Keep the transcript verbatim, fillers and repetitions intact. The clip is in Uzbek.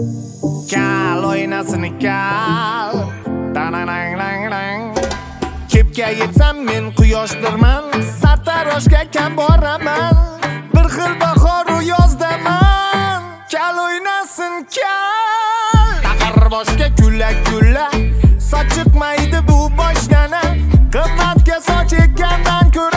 Kal o'ynasin kal. Dananang. Kepga yetsam men quyoshdirman, sartaroshga kam boraman. Bir xil bahor u yozdaman. Kal o'ynasin kal. Taqir boshga kulla-kulla, soch chiqmaydi bu boshdana. Qimmatga soch ekkandan ko'ra